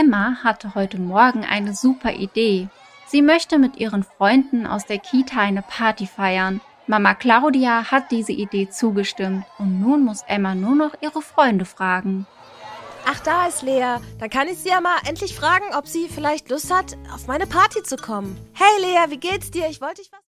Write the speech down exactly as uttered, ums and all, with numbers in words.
Emma hatte heute Morgen eine super Idee. Sie möchte mit ihren Freunden aus der Kita eine Party feiern. Mama Claudia hat diese Idee zugestimmt und nun muss Emma nur noch ihre Freunde fragen. Ach, da ist Lea. Dann kann ich sie ja mal endlich fragen, ob sie vielleicht Lust hat, auf meine Party zu kommen. Hey Lea, wie geht's dir? Ich wollte dich was...